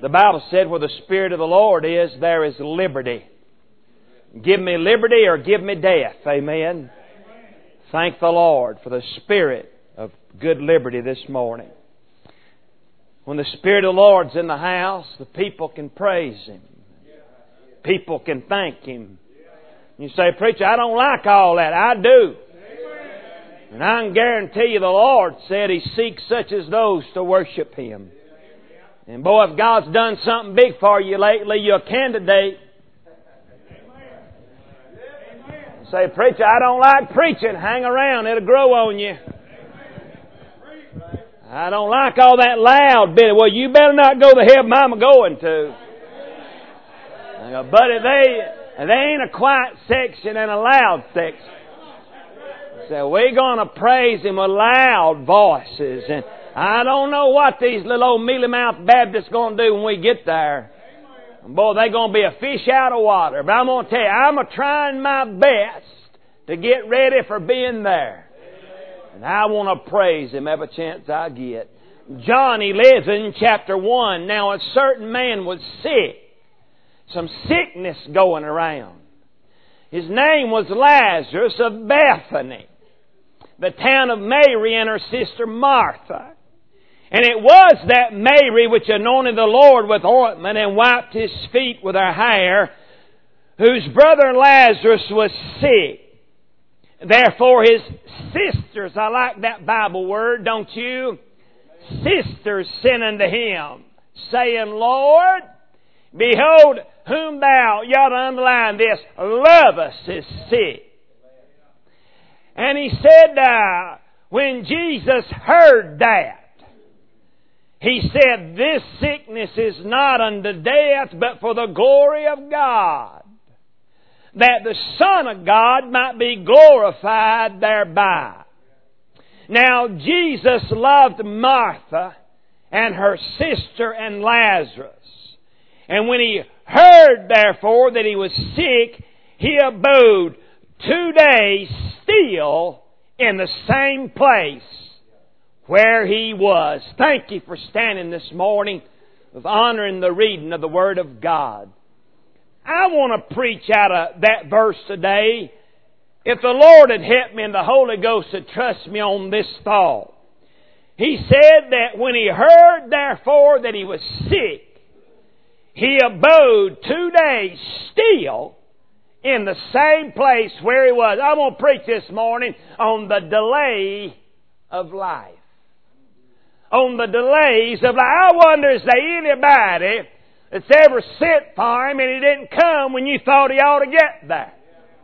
The Bible said, where the Spirit of the Lord is, there is liberty. Give me liberty or give me death. Amen. Thank the Lord for the Spirit of good liberty this morning. When the Spirit of the Lord's in the house, the people can praise Him. People can thank Him. You say, preacher, I don't like all that. I do. And I can guarantee you the Lord said He seeks such as those to worship Him. And boy, if God's done something big for you lately, you're a candidate. Say, preacher, I don't like preaching. Hang around. It'll grow on you. I don't like all that loud bit. Well, you better not go to heaven. I'm going to. But they ain't a quiet section and a loud section. So we're going to praise Him with loud voices. And I don't know what these little old mealy-mouthed Baptists going to do when we get there. Boy, they're going to be a fish out of water. But I'm going to tell you, I'm trying my best to get ready for being there. And I want to praise Him every chance I get. John 11, chapter 1. Now a certain man was sick. Some sickness going around. His name was Lazarus of Bethany, the town of Mary and her sister Martha. And it was that Mary which anointed the Lord with ointment and wiped His feet with her hair, whose brother Lazarus was sick. Therefore His sisters, I like that Bible word, don't you? Sisters sent unto Him, saying, Lord, behold, whom Thou, you ought to underline this, lovest is sick. And He said, when Jesus heard that, He said, this sickness is not unto death, but for the glory of God, that the Son of God might be glorified thereby. Now, Jesus loved Martha and her sister and Lazarus. And when He heard, therefore, that he was sick, He abode 2 days still in the same place where He was. Thank you for standing this morning of honoring the reading of the Word of God. I want to preach out of that verse today. If the Lord had helped me and the Holy Ghost had trusted me on this thought. He said that when He heard, therefore, that he was sick, He abode 2 days still in the same place where He was. I'm going to preach this morning on the delay of life. On the delays of life. I wonder, is there anybody that's ever sent for Him and He didn't come when you thought He ought to get there?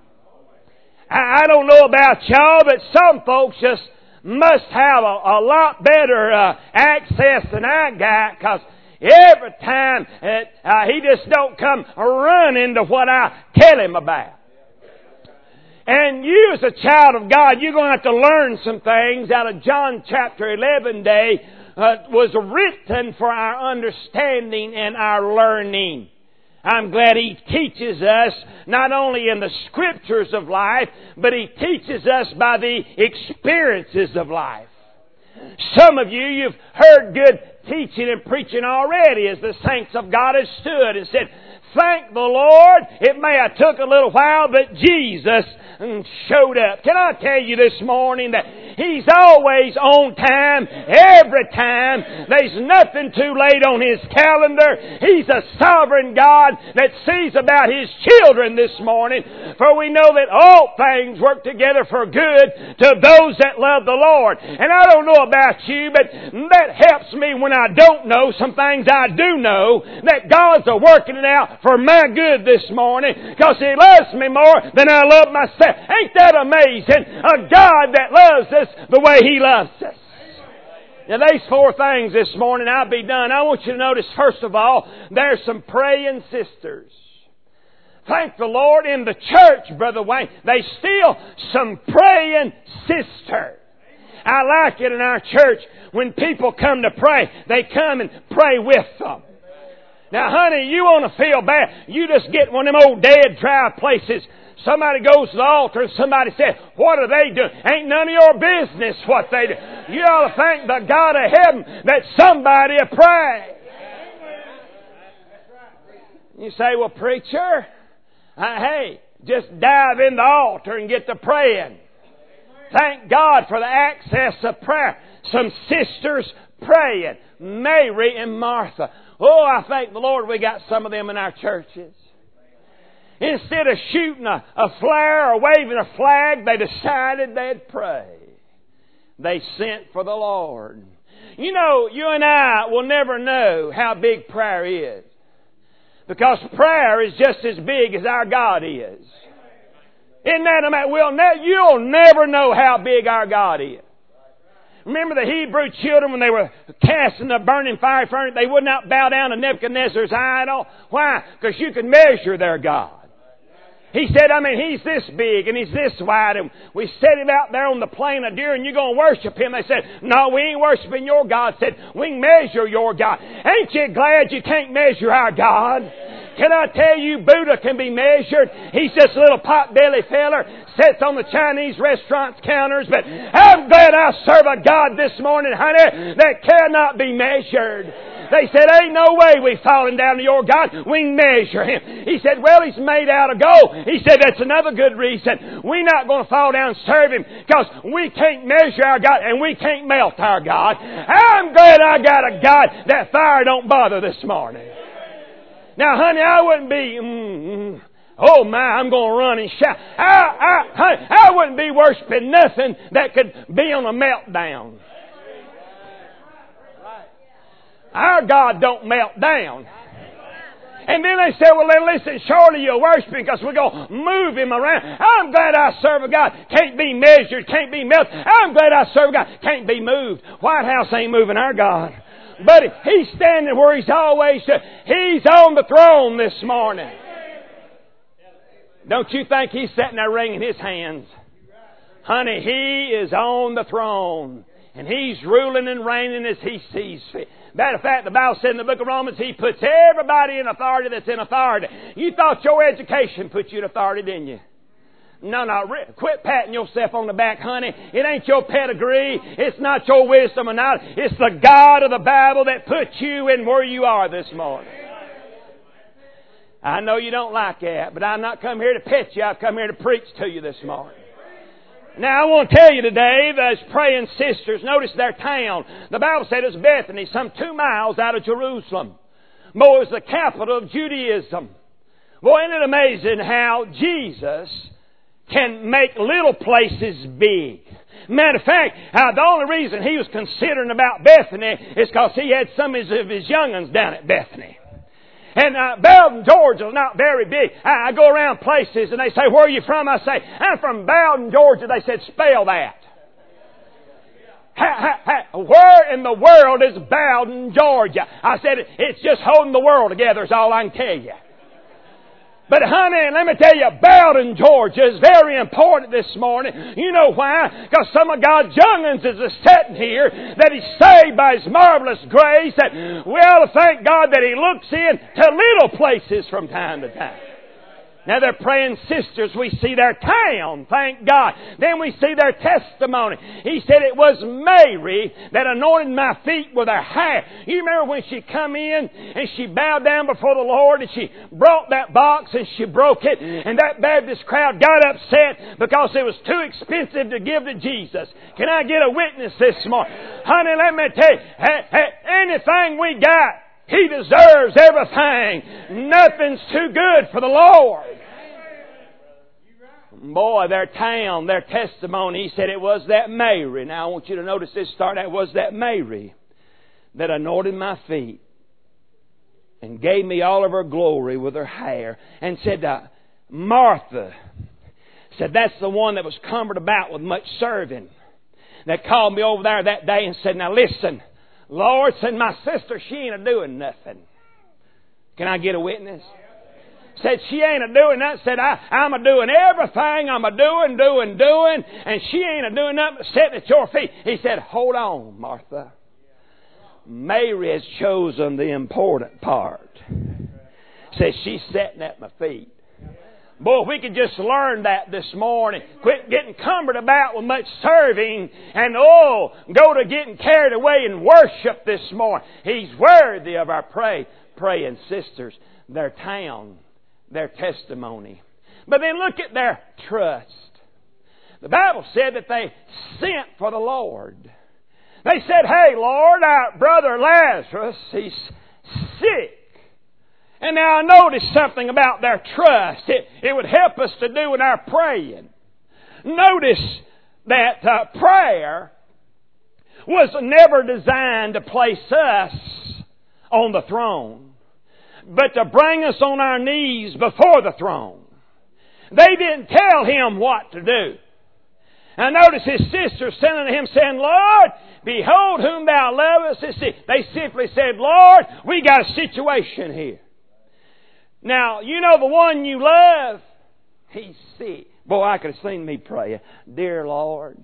I don't know about y'all, but some folks just must have a lot better access than I got, because every time he just don't come running to what I tell him about. And you as a child of God, you're going to have to learn some things out of John chapter 11 day. Was written for our understanding and our learning. I'm glad He teaches us not only in the Scriptures of life, but He teaches us by the experiences of life. Some of you've heard good teaching and preaching already as the saints of God have stood and said, thank the Lord. It may have took a little while, but Jesus showed up. Can I tell you this morning that He's always on time, every time. There's nothing too late on His calendar. He's a sovereign God that sees about His children this morning. For we know that all things work together for good to those that love the Lord. And I don't know about you, but that helps me when I don't know some things I do know, that God's working it out for my good this morning, because He loves me more than I love myself. Ain't that amazing? A God that loves us the way He loves us. Now, these 4 things this morning, I'll be done. I want you to notice, first of all, there's some praying sisters. Thank the Lord, in the church, Brother Wayne, there's still some praying sisters. I like it in our church when people come to pray, they come and pray with them. Now, honey, you want to feel bad, you just get one of them old dead, dry places. Somebody goes to the altar and somebody says, what are they doing? Ain't none of your business what they do. You ought to thank the God of heaven that somebody will pray. You say, well, preacher, hey, just dive in the altar and get to praying. Thank God for the access of prayer. Some sisters praying. Mary and Martha. Oh, I thank the Lord we got some of them in our churches. Instead of shooting a flare or waving a flag, they decided they'd pray. They sent for the Lord. You know, you and I will never know how big prayer is. Because prayer is just as big as our God is. Isn't that a matter? You'll never know how big our God is. Remember the Hebrew children when they were cast in the burning fire furnace, they would not bow down to Nebuchadnezzar's idol. Why? Because you could measure their God. He said, He's this big and He's this wide, and we set Him out there on the plain of deer and you're going to worship Him. They said, no, we ain't worshiping your God. Said, we can measure your God. Ain't you glad you can't measure our God? Can I tell you, Buddha can be measured? He's just a little pot-belly feller, sits on the Chinese restaurant's counters, but I'm glad I serve a God this morning, honey, that cannot be measured. They said, ain't no way we've fallen down to your God. We can measure Him. He said, well, He's made out of gold. He said, that's another good reason. We're not going to fall down and serve Him because we can't measure our God and we can't melt our God. I'm glad I got a God that fire don't bother this morning. Now, honey, I wouldn't be, oh my, I'm going to run and shout. Honey, I wouldn't be worshiping nothing that could be on a meltdown. Our God don't melt down. And then they said, well, then listen, surely you're worshiping because we're going to move Him around. I'm glad I serve a God. Can't be measured, can't be melted. I'm glad I serve a God. Can't be moved. White House ain't moving our God. But He's standing where He's always stood. He's on the throne this morning. Don't you think He's sitting there wringing His hands? Honey, He is on the throne. And He's ruling and reigning as He sees fit. Matter of fact, the Bible said in the book of Romans, He puts everybody in authority that's in authority. You thought your education put you in authority, didn't you? No. Quit patting yourself on the back, honey. It ain't your pedigree. It's not your wisdom or knowledge. It's the God of the Bible that put you in where you are this morning. I know you don't like that, but I'm not come here to pet you. I've come here to preach to you this morning. Now, I want to tell you today, those praying sisters, notice their town. The Bible said it was Bethany, some 2 miles out of Jerusalem. Boy, it was the capital of Judaism. Boy, isn't it amazing how Jesus can make little places big. Matter of fact, the only reason He was considering about Bethany is because He had some of His young'uns down at Bethany. And Bowden, Georgia is not very big. I go around places and they say, where are you from? I say, I'm from Bowden, Georgia. They said, spell that. Where in the world is Bowden, Georgia? I said, it's just holding the world together is all I can tell you. But honey, let me tell you, Bowden, Georgia is very important this morning. You know why? Because some of God's young'uns is sitting here that He's saved by His marvelous grace. That we ought to thank God that He looks in to little places from time to time. Now they're praying sisters. We see their town, thank God. Then we see their testimony. He said it was Mary that anointed my feet with her hair. You remember when she come in and she bowed down before the Lord and she brought that box and she broke it. And that Baptist crowd got upset because it was too expensive to give to Jesus. Can I get a witness this morning? Honey, let me tell you, anything we got, He deserves everything. Nothing's too good for the Lord. Boy, their town, their testimony, He said it was that Mary. Now I want you to notice this start. It was that Mary that anointed my feet and gave me all of her glory with her hair. And said, Martha, said that's the one that was cumbered about with much serving. That called me over there that day and said, now listen, Lord, said my sister, she ain't a-doing nothing. Can I get a witness? Said she ain't a-doing nothing. Said I'm a-doing everything. I'm a-doing. And she ain't a-doing nothing but sitting at your feet. He said, hold on, Martha. Mary has chosen the important part. Said she's sitting at my feet. Boy, if we could just learn that this morning. Quit getting cumbered about with much serving and go to getting carried away in worship this morning. He's worthy of our praise. praying sisters, their town, their testimony. But then look at their trust. The Bible said that they sent for the Lord. They said, hey, Lord, our brother Lazarus, he's sick. And now I noticed something about their trust. It would help us to do in our praying. Notice that prayer was never designed to place us on the throne, but to bring us on our knees before the throne. They didn't tell him what to do. And notice his sister sending to him saying, Lord, behold whom thou lovest. They simply said, Lord, we got a situation here. Now, you know the one you love, he's sick. Boy, I could have seen me pray, dear Lord,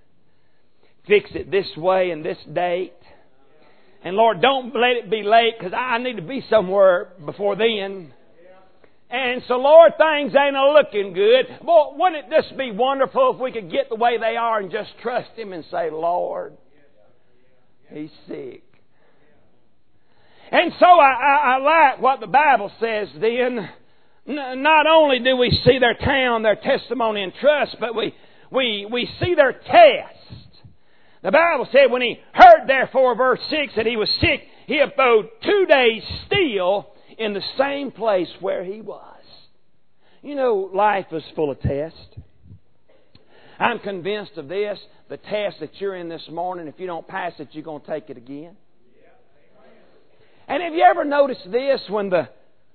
fix it this way and this date. And Lord, don't let it be late because I need to be somewhere before then. And so, Lord, things ain't looking good. Boy, wouldn't it just be wonderful if we could get the way they are and just trust Him and say, Lord, he's sick. And so I like what the Bible says then. Not only do we see their town, their testimony and trust, but we see their test. The Bible said when he heard therefore, verse 6, that he was sick, he abode 2 days still in the same place where he was. You know, life is full of tests. I'm convinced of this. The test that you're in this morning, if you don't pass it, you're going to take it again. And have you ever noticed this when the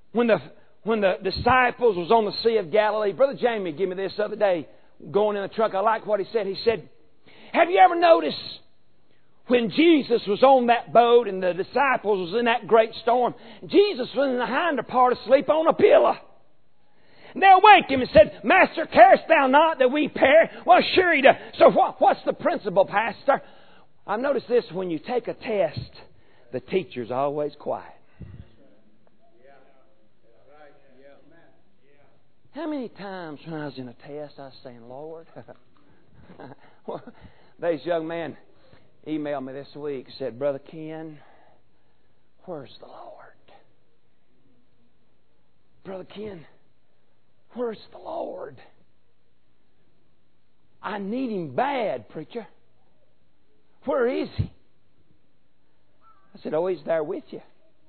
disciples was on the Sea of Galilee? Brother Jamie gave me this the other day going in the truck. I like what he said. He said, have you ever noticed when Jesus was on that boat and the disciples was in that great storm, Jesus was in the hinder part asleep on a pillow. And they'll wake him and said, Master, carest thou not that we perish? Well, sure he does. So what's the principle, Pastor? I've noticed this, when you take a test, the teacher's always quiet. How many times when I was in a test, I was saying, Lord, well, this young man emailed me this week, said, Brother Ken, where's the Lord? Brother Ken, where's the Lord? I need Him bad, preacher. Where is He? I said, oh, He's there with you.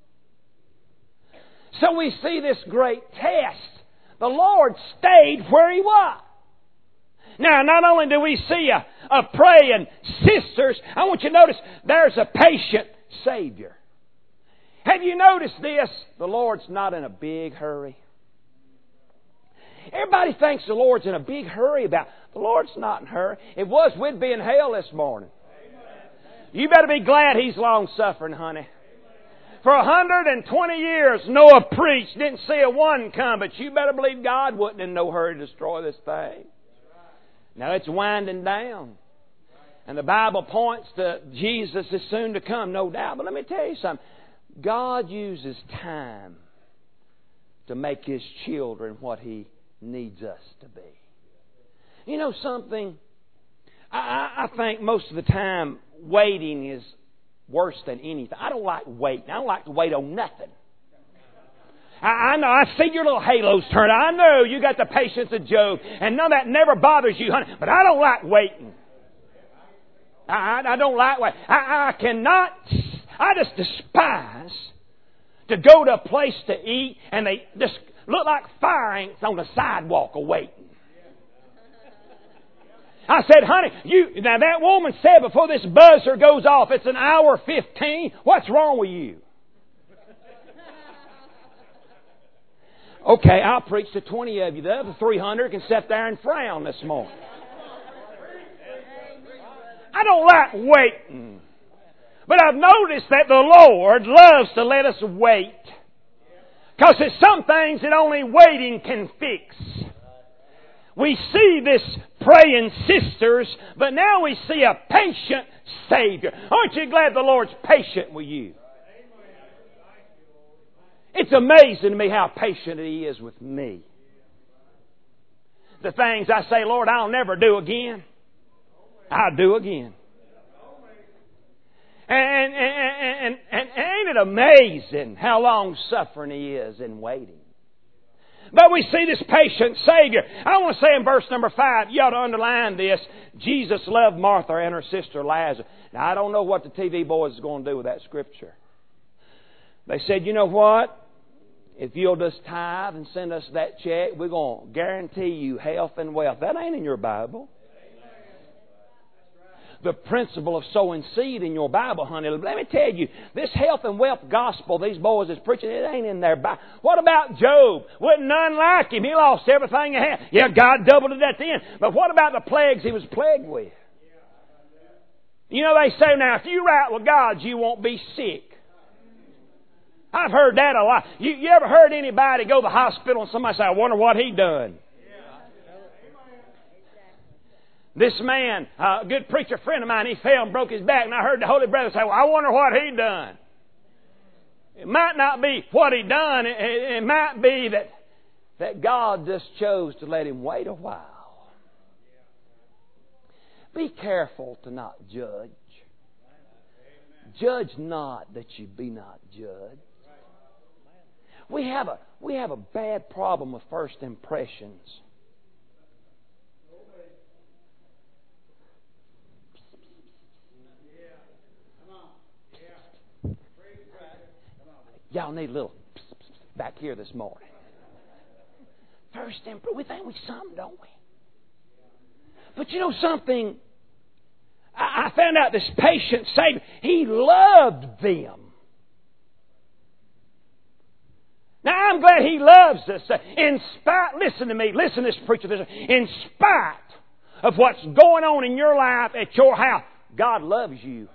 So we see this great test. The Lord stayed where He was. Now, not only do we see a praying sisters, I want you to notice there's a patient Savior. Have you noticed this? The Lord's not in a big hurry. Everybody thinks the Lord's in a big hurry about. The Lord's not in a hurry. It was, we'd be in hell this morning. You better be glad He's long-suffering, honey. For 120 years, Noah preached, didn't see a one come, but you better believe God wasn't in no hurry to destroy this thing. Now it's winding down. And the Bible points to Jesus is soon to come, no doubt. But let me tell you something. God uses time to make His children what He needs us to be. You know something? I think most of the time waiting is worse than anything. I don't like waiting. I don't like to wait on nothing. I know. I see your little halos turn. I know you got the patience of Job, and none of that never bothers you, honey. But I don't like waiting. I don't like waiting. I cannot. I just despise to go to a place to eat, and they just look like fire ants on the sidewalk waiting. I said, honey, now that woman said before this buzzer goes off, it's an hour 15. What's wrong with you? Okay, I'll preach to 20 of you. The other 300 can sit there and frown this morning. I don't like waiting. But I've noticed that the Lord loves to let us wait. Because there's some things that only waiting can fix. We see this praying sisters, but now we see a patient Savior. Aren't you glad the Lord's patient with you? It's amazing to me how patient He is with me. The things I say, Lord, I'll never do again, I'll do again. And ain't it amazing how long suffering He is in waiting? But we see this patient Savior. I want to say in verse number 5, you ought to underline this. Jesus loved Martha and her sister Lazarus. Now, I don't know what the TV boys are going to do with that scripture. They said, you know what? If you'll just tithe and send us that check, we're going to guarantee you health and wealth. That ain't in your Bible. The principle of sowing seed in your Bible, honey. Let me tell you, this health and wealth gospel these boys is preaching, it ain't in their Bible. What about Job? Wasn't none like him. He lost everything he had. Yeah, God doubled it at the end. But what about the plagues he was plagued with? You know, they say now, if you right with God, you won't be sick. I've heard that a lot. You ever heard anybody go to the hospital and somebody say, I wonder what he done? This man, a good preacher friend of mine, he fell and broke his back, and I heard the Holy Brother say, well, I wonder what he done. It might not be what he done. It might be that God just chose to let him wait a while. Be careful to not judge. Judge not that you be not judged. We have a bad problem with first impressions. Y'all need a little back here this morning. First impression, we think we some, don't we? But you know something? I found out this patient Savior, He loved them. Now I'm glad He loves us. In spite, listen to me, listen to this preacher. In spite of what's going on in your life at your house, God loves you.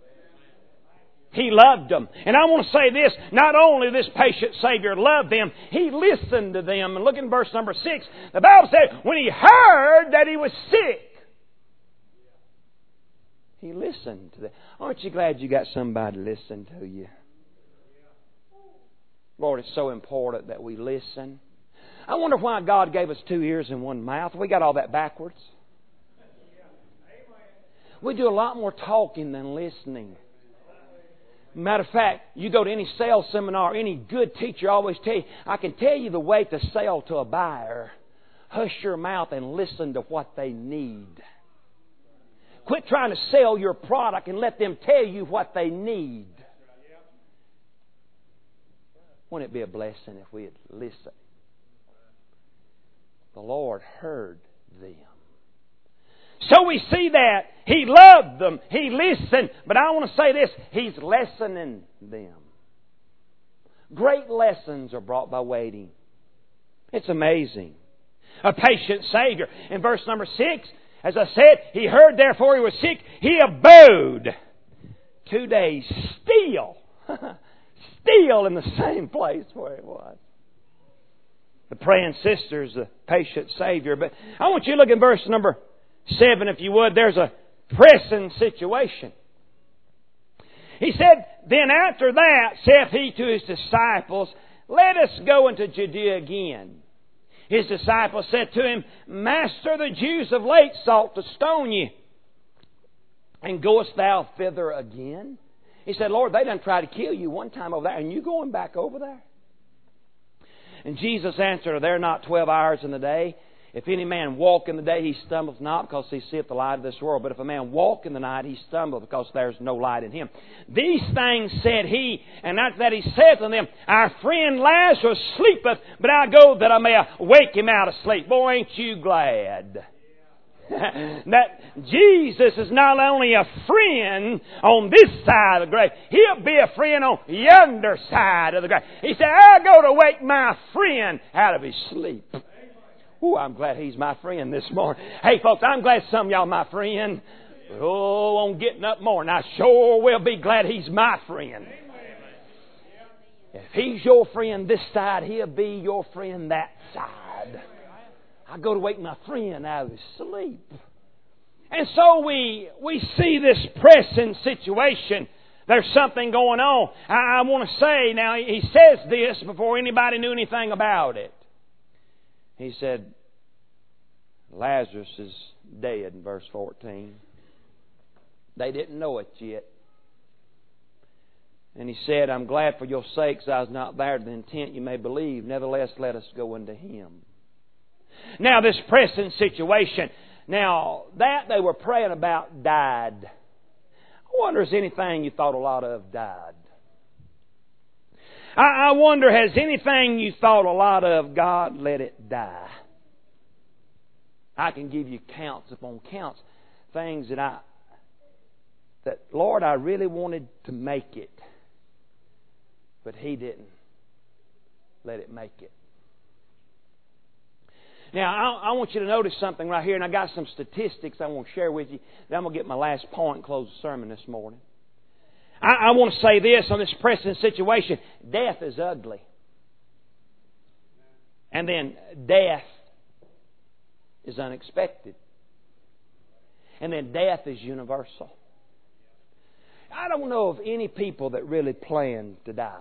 He loved them. And I want to say this, not only this patient Savior loved them, He listened to them. And look in verse number 6. The Bible said, when He heard that he was sick, He listened to them. Aren't you glad you got somebody to listen to you? Lord, it's so important that we listen. I wonder why God gave us 2 ears and 1 mouth. We got all that backwards. We do a lot more talking than listening. Matter of fact, you go to any sales seminar, any good teacher always tell you, I can tell you the way to sell to a buyer. Hush your mouth and listen to what they need. Quit trying to sell your product and let them tell you what they need. Wouldn't it be a blessing if we had listened? The Lord heard them. So we see that He loved them, He listened, but I want to say this, He's lessoning them. Great lessons are brought by waiting. It's amazing. A patient Savior. In verse number 6, as I said, He heard therefore he was sick. He abode 2 days still in the same place where He was. The praying sister's the patient Savior. But I want you to look in verse number 7, if you would. There's a pressing situation. He said, then after that saith He to His disciples, let us go into Judea again. His disciples said to Him, Master, the Jews of late sought to stone You, and goest Thou thither again? He said, Lord, they done tried to kill You one time over there, and You going back over there? And Jesus answered, Are there not 12 hours in the day? If any man walk in the day, he stumbleth not, because he seeth the light of this world. But if a man walk in the night, he stumbleth, because there is no light in him. These things said He, and after that He saith unto them, Our friend Lazarus sleepeth, but I go that I may wake him out of sleep. Boy, ain't you glad that Jesus is not only a friend on this side of the grave, He'll be a friend on yonder side of the grave. He said, I'll go to wake my friend out of his sleep. Ooh, I'm glad he's my friend this morning. Hey, folks, I'm glad some of y'all my friend. But, on getting up morning, I sure will be glad he's my friend. If he's your friend this side, He'll be your friend that side. I go to wake my friend out of his sleep. And so we see this pressing situation. There's something going on. I want to say now, He says this before anybody knew anything about it. He said, Lazarus is dead in verse 14. They didn't know it yet. And He said, I'm glad for your sakes I was not there to the intent you may believe. Nevertheless, let us go unto Him. Now, this present situation, now, that they were praying about died. I wonder, has anything you thought a lot of died? I wonder, has anything you thought a lot of, God, let it die? I can give you counts upon counts, things that Lord, I really wanted to make it, but He didn't let it make it. Now, I want you to notice something right here, and I got some statistics I want to share with you. Then I'm going to get my last point and close the sermon this morning. I want to say this on this present situation. Death is ugly. And then death is unexpected. And then death is universal. I don't know of any people that really plan to die.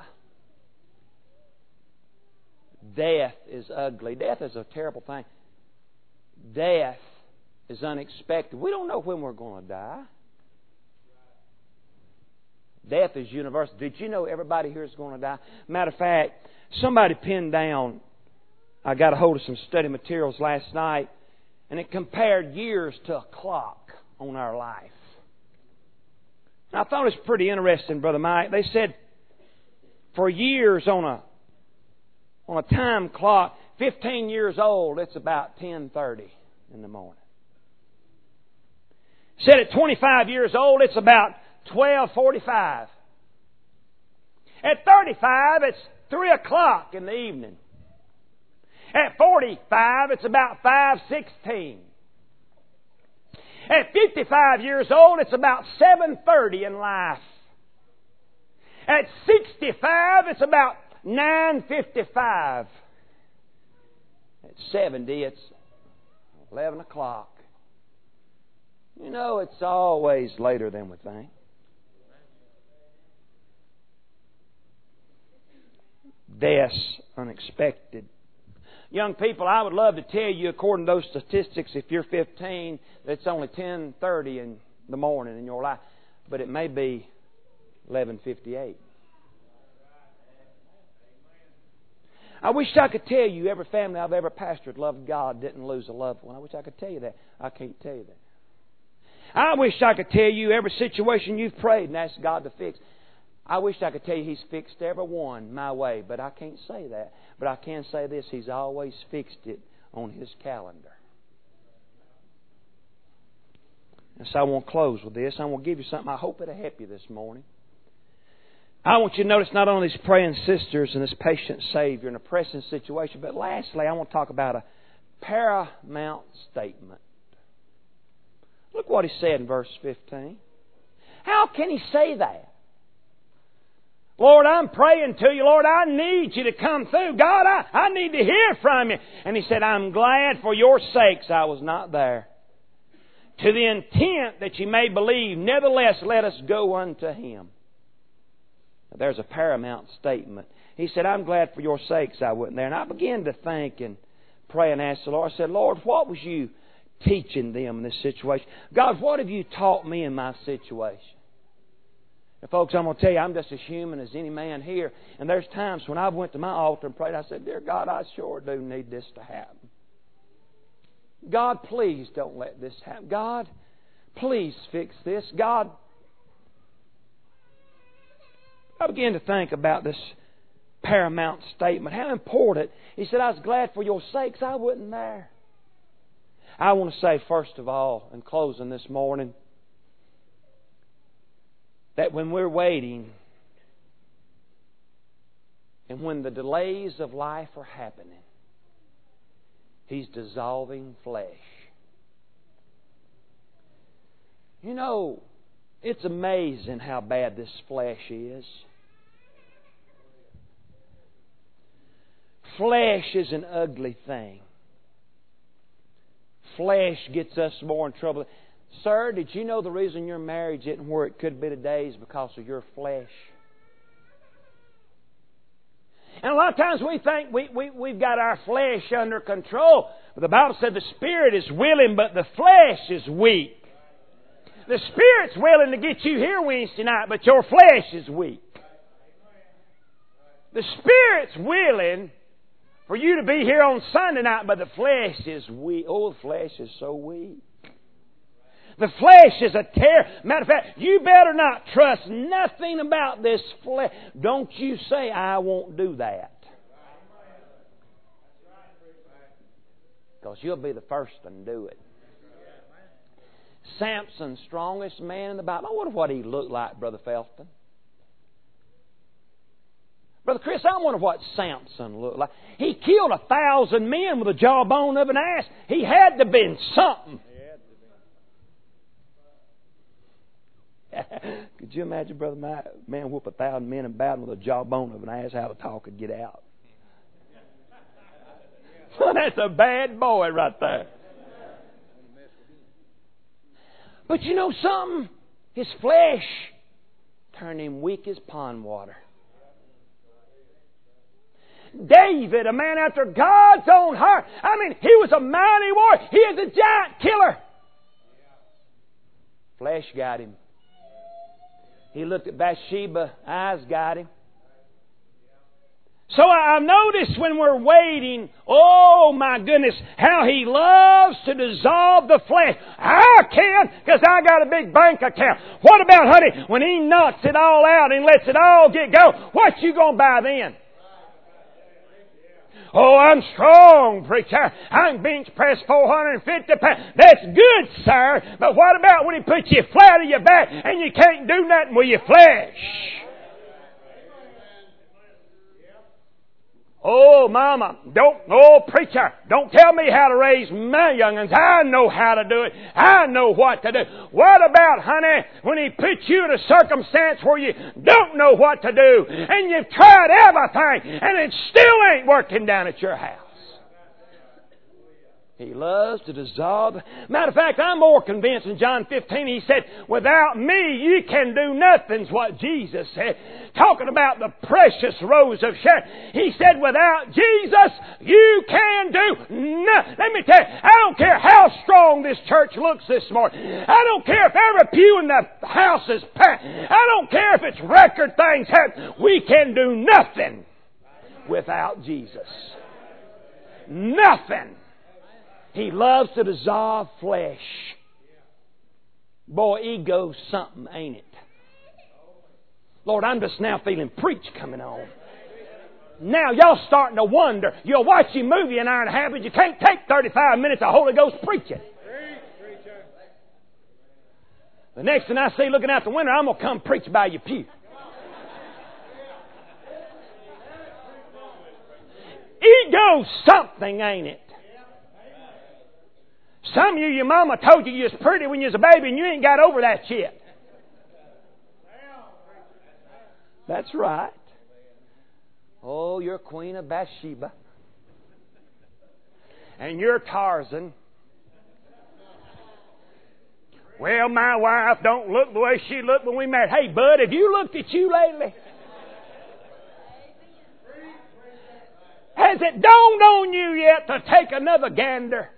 Death is ugly. Death is a terrible thing. Death is unexpected. We don't know when we're going to die. Death is universal. Did you know everybody here is going to die? Matter of fact, somebody pinned down, I got a hold of some study materials last night, and it compared years to a clock on our life. And I thought it was pretty interesting, Brother Mike. They said for years on a time clock, 15 years old, it's about 10:30 in the morning. Said at 25 years old, it's about 12:45. At 35, it's 3 o'clock in the evening. At 45, it's about 5:16. At 55 years old, it's about 7:30 in life. At 65, it's about 9:55. At 70, it's 11 o'clock. You know, it's always later than we think. Death's unexpected. Young people, I would love to tell you, according to those statistics, if you're 15, that it's only 10:30 in the morning in your life. But it may be 11:58. I wish I could tell you every family I've ever pastored loved God, didn't lose a loved one. I wish I could tell you that. I can't tell you that. I wish I could tell you every situation you've prayed and asked God to fix. I wish I could tell you He's fixed every one my way, but I can't say that. But I can say this, He's always fixed it on His calendar. And so I want to close with this. I want to give you something I hope it'll help you this morning. I want you to notice not only these praying sisters and this patient Savior in a pressing situation, but lastly, I want to talk about a paramount statement. Look what he said in verse 15. How can he say that? Lord, I'm praying to you. Lord, I need you to come through. God, I need to hear from you. And he said, I'm glad for your sakes I was not there, to the intent that you may believe. Nevertheless, let us go unto Him. Now, there's a paramount statement. He said, I'm glad for your sakes I wasn't there. And I began to think and pray and ask the Lord. I said, Lord, what was you teaching them in this situation? God, what have you taught me in my situation? And folks, I'm going to tell you, I'm just as human as any man here. And there's times when I went to my altar and prayed, I said, Dear God, I sure do need this to happen. God, please don't let this happen. God, please fix this. God, I began to think about this paramount statement. How important. He said, I was glad for your sakes I wasn't there. I want to say, first of all, in closing this morning, that when we're waiting and when the delays of life are happening, He's dissolving flesh. You know, it's amazing how bad this flesh is. Flesh is an ugly thing. Flesh gets us more in trouble. Sir, did you know the reason your marriage isn't where it could be today is because of your flesh? And a lot of times we think we've got our flesh under control. But the Bible said the Spirit is willing, but the flesh is weak. The Spirit's willing to get you here Wednesday night, but your flesh is weak. The Spirit's willing for you to be here on Sunday night, but the flesh is weak. Oh, the flesh is so weak. The flesh is a terror. Matter of fact, you better not trust nothing about this flesh. Don't you say, I won't do that. Because you'll be the first to do it. Samson, strongest man in the Bible. I wonder what he looked like, Brother Felton. Brother Chris, I wonder what Samson looked like. He killed 1,000 men with the jawbone of an ass. He had to have been something. Could you imagine, Brother Man whoop 1,000 men in battle with a jawbone of an ass? How the talk could get out. That's a bad boy right there. But you know something? His flesh turned him weak as pond water. David, a man after God's own heart. I mean, he was a mighty warrior. He is a giant killer. Flesh got him. He looked at Bathsheba. Eyes got him. So I've noticed when we're waiting, oh my goodness, how he loves to dissolve the flesh. I can, because I got a big bank account. What about, honey, when he knocks it all out and lets it all get go? What you going to buy then? Oh, I'm strong, preacher. I can bench press 450 pounds. That's good, sir. But what about when he puts you flat on your back and you can't do nothing with your flesh? Oh, mama, preacher, don't tell me how to raise my young'uns. I know how to do it. I know what to do. What about, honey, when he puts you in a circumstance where you don't know what to do and you've tried everything and it still ain't working down at your house? He loves to dissolve. Matter of fact, I'm more convinced in John 15, he said, without me you can do nothing, is what Jesus said. Talking about the precious rose of Sharon. He said, without Jesus you can do nothing. Let me tell you, I don't care how strong this church looks this morning. I don't care if every pew in the house is packed. I don't care if it's record things happen. We can do nothing without Jesus. Nothing. He loves to dissolve flesh. Boy, ego's something, ain't it? Lord, I'm just now feeling preach coming on. Now y'all starting to wonder. You'll watch your movie an hour and a half, but you can't take 35 minutes of Holy Ghost preaching. The next thing I see looking out the window, I'm going to come preach by your pew. Ego's something, ain't it? Some of you, your mama told you you was pretty when you was a baby and you ain't got over that yet. That's right. Oh, you're Queen of Bathsheba. And you're Tarzan. Well, my wife don't look the way she looked when we married. Hey, bud, have you looked at you lately? Has it dawned on you yet to take another gander?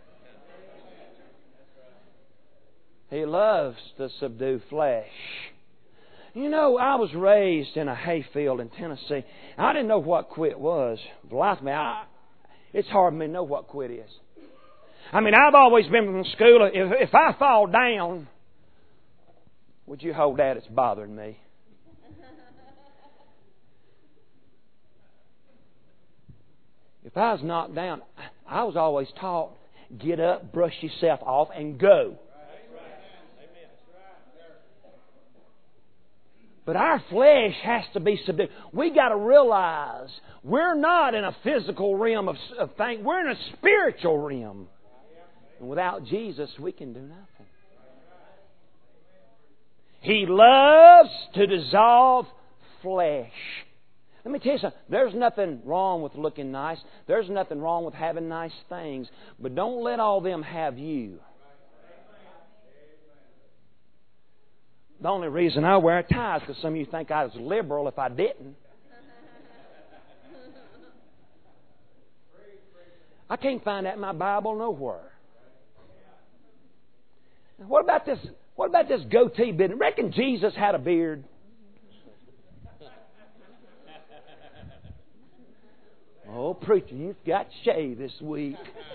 He loves to subdue flesh. You know, I was raised in a hayfield in Tennessee. I didn't know what quit was. Believe me, it's hard for me to know what quit is. I mean, I've always been from school. If I fall down, would you hold that? It's bothering me. If I was knocked down, I was always taught, get up, brush yourself off, and go. But our flesh has to be subdued. We got to realize we're not in a physical realm of things. We're in a spiritual realm. And without Jesus, we can do nothing. He loves to dissolve flesh. Let me tell you something. There's nothing wrong with looking nice. There's nothing wrong with having nice things. But don't let all them have you. The only reason I wear a tie is because some of you think I was liberal if I didn't. I can't find that in my Bible nowhere. What about this goatee business? Reckon Jesus had a beard? preacher, you've got to shave this week.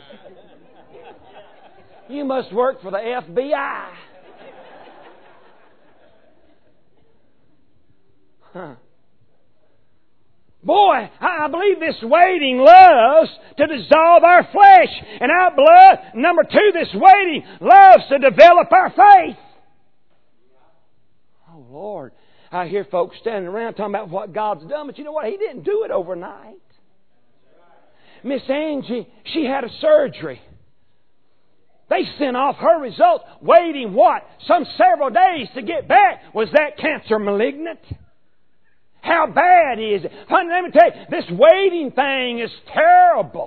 You must work for the FBI. Huh. Boy, I believe this waiting loves to dissolve our flesh. And our blood, number two, this waiting loves to develop our faith. Oh, Lord. I hear folks standing around talking about what God's done, but you know what? He didn't do it overnight. Miss Angie, she had a surgery. They sent off her results, waiting what? Some several days to get back. Was that cancer malignant? How bad is it? Honey, let me tell you, this waiting thing is terrible.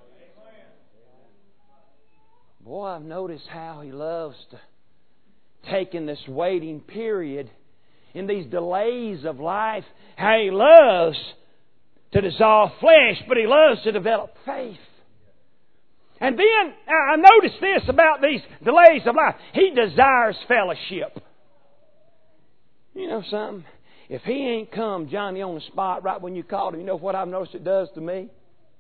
Boy, I've noticed how He loves to take in this waiting period, in these delays of life, how He loves to dissolve flesh, but He loves to develop faith. And then, I noticed this about these delays of life. He desires fellowship. You know something? If He ain't come, Johnny, on the spot right when you called Him, you know what I've noticed it does to me?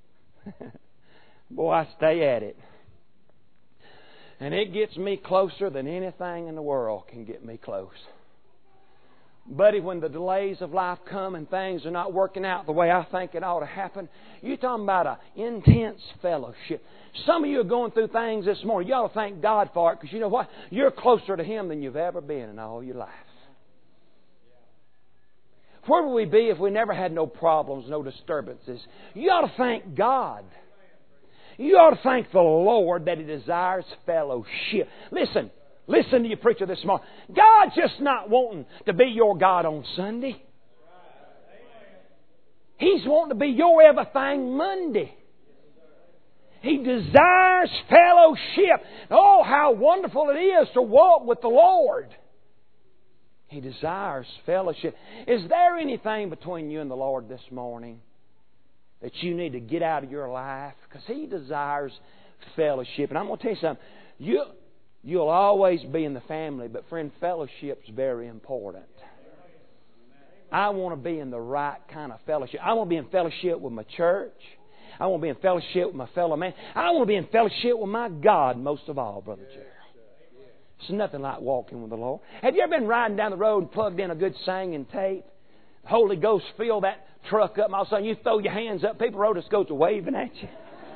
Boy, I stay at it. And it gets me closer than anything in the world can get me close. Buddy, when the delays of life come and things are not working out the way I think it ought to happen, you're talking about an intense fellowship. Some of you are going through things this morning. You ought to thank God for it, because you know what? You're closer to Him than you've ever been in all your life. Where would we be if we never had no problems, no disturbances? You ought to thank God. You ought to thank the Lord that He desires fellowship. Listen to your preacher this morning. God's just not wanting to be your God on Sunday. He's wanting to be your everything Monday. He desires fellowship. Oh, how wonderful it is to walk with the Lord. He desires fellowship. Is there anything between you and the Lord this morning that you need to get out of your life? Because He desires fellowship. And I'm going to tell you something. You'll always be in the family, but friend, fellowship's very important. I want to be in the right kind of fellowship. I want to be in fellowship with my church. I want to be in fellowship with my fellow man. I want to be in fellowship with my God most of all, Brother Gerald. It's nothing like walking with the Lord. Have you ever been riding down the road and plugged in a good singing tape? The Holy Ghost fill that truck up, and all of a sudden you throw your hands up, people road just goes waving at you.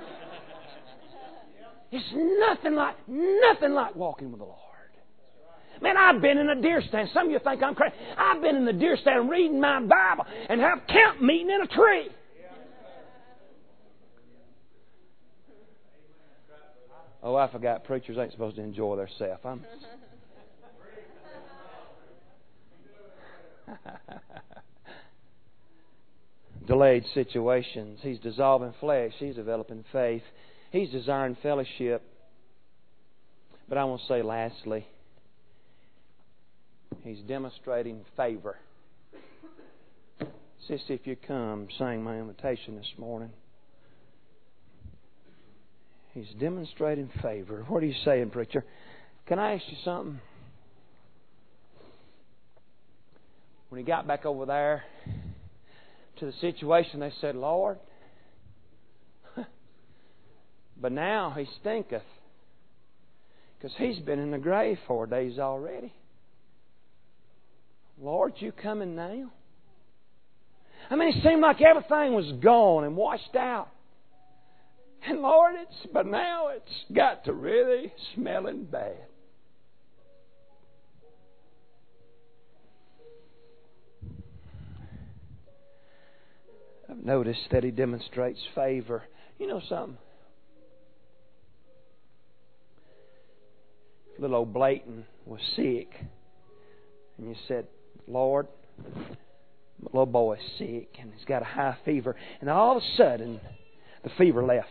It's nothing like walking with the Lord. Man, I've been in a deer stand. Some of you think I'm crazy. I've been in the deer stand reading my Bible and have camp meeting in a tree. Oh, I forgot preachers ain't supposed to enjoy themselves. Delayed situations. He's dissolving flesh. He's developing faith. He's desiring fellowship. But I want to say lastly, He's demonstrating favor. Sister, if you come, sing my invitation this morning. He's demonstrating favor. What are you saying, preacher? Can I ask you something? When he got back over there to the situation, they said, Lord, but now he stinketh, because he's been in the grave 4 days already. Lord, you coming now? I mean, it seemed like everything was gone and washed out. And Lord, but now it's got to really smelling bad. I've noticed that He demonstrates favor. You know something? Little old Blayton was sick. And you said, Lord, my little boy's sick and he's got a high fever. And all of a sudden, the fever left.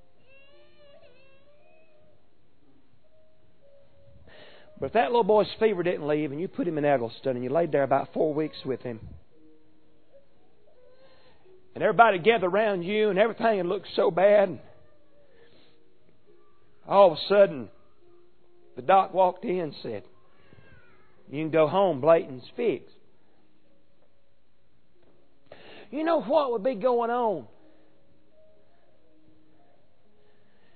But if that little boy's fever didn't leave and you put him in Eggleston and you laid there about 4 weeks with him, and everybody gathered around you and everything had looked so bad, all of a sudden the doc walked in and said, you can go home, Blayton's fixed. You know what would be going on?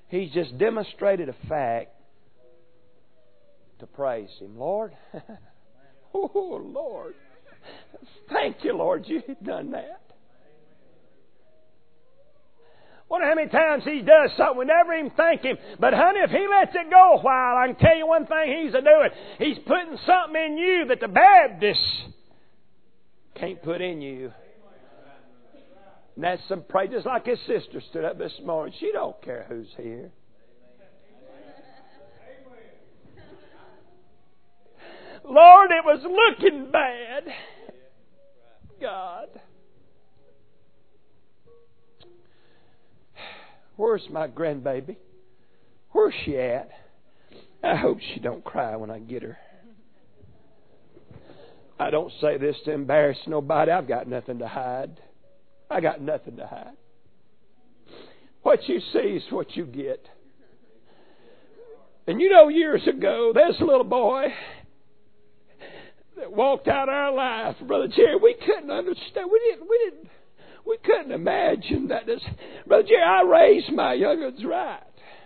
He's just demonstrated a fact to praise Him. Lord, oh Lord, thank You, Lord, You've done that. Wonder how many times He does something, we never even thank Him. But honey, if He lets it go a while, I can tell you one thing He's a-doing. He's putting something in you that the Baptists can't put in you. And that's some praise. Just like his sister stood up this morning. She don't care who's here. Lord, it was looking bad. God. Where's my grandbaby? Where's she at? I hope she don't cry when I get her. I don't say this to embarrass nobody. I've got nothing to hide. I got nothing to hide. What you see is what you get. And you know, years ago, there's a little boy that walked out our life, Brother Jerry. We couldn't understand. We couldn't imagine that. Brother Jerry, I raised my young'uns right.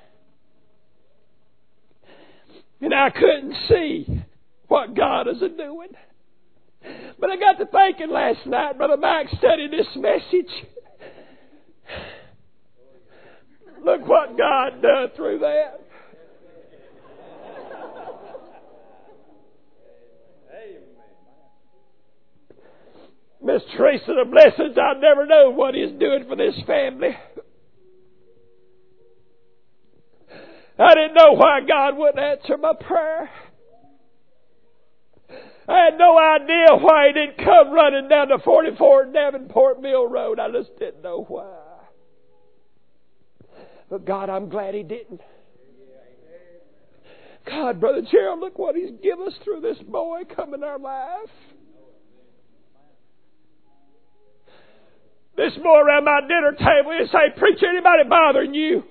And I couldn't see what God is a-doing. But I got to thinking last night, Brother Mike studied this message. Look what God done through that. Miss Teresa, the blessings, I never know what He's doing for this family. I didn't know why God wouldn't answer my prayer. I had no idea why He didn't come running down to 44 Davenport Mill Road. I just didn't know why. But God, I'm glad He didn't. God, Brother Gerald, look what He's given us through this boy come in our life. This boy around my dinner table, he'd say, "Preacher, anybody bothering you?"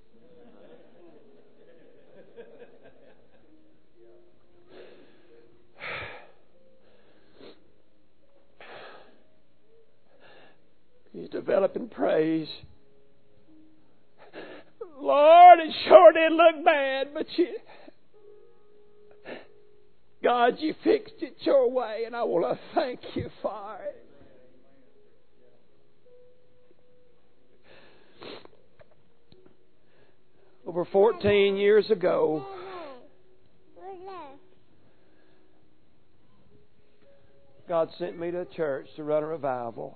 He's developing praise. Lord, it sure did look bad, but God, You fixed it Your way, and I want to thank You for it. Over 14 years ago, God sent me to a church to run a revival.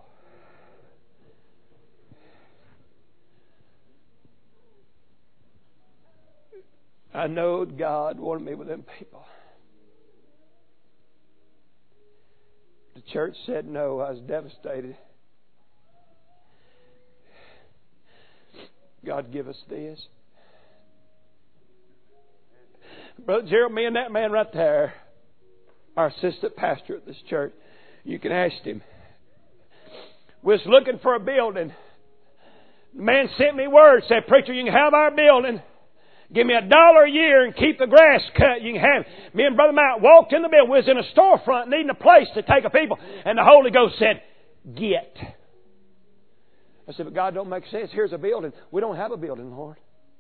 I know God wanted me with them people. The church said no. I was devastated. God, give us this. Brother Gerald, me and that man right there, our assistant pastor at this church, you can ask him. We was looking for a building. The man sent me word, said, "Preacher, you can have our building. Give me $1 a year and keep the grass cut. You can have it." Me and Brother Mike walked in the building. We was in a storefront needing a place to take a people. And the Holy Ghost said, "Get." I said, "But God, don't make sense. Here's a building." "We don't have a building, Lord."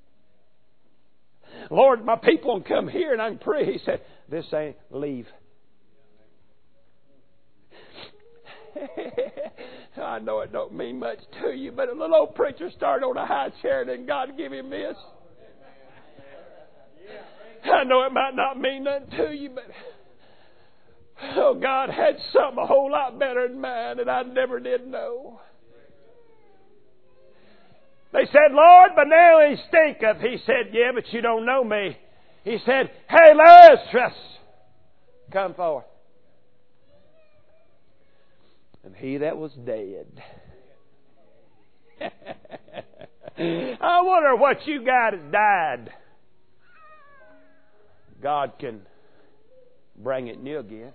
"Lord, my people will come here and I can pray." He said, "This ain't leave." I know it don't mean much to you, but a little old preacher started on a high chair and then God give him this. I know it might not mean nothing to you, but God had something a whole lot better than mine that I never did know. They said, "Lord, but now He stinketh." He said, "Yeah, but you don't know me." He said, "Hey, Lazarus, come forth." And he that was dead. I wonder what you got that died. God can bring it new again.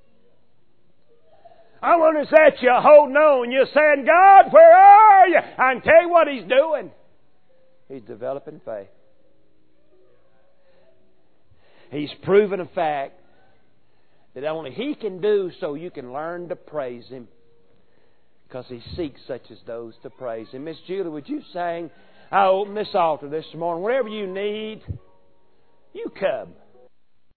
I wonder is that you holding on. You're saying, "God, where are You?" I can tell you what He's doing. He's developing faith. He's proven a fact that only He can do so you can learn to praise Him. Because He seeks such as those to praise Him. Miss Julie, would you sing I open this altar this morning. Whatever you need, you come.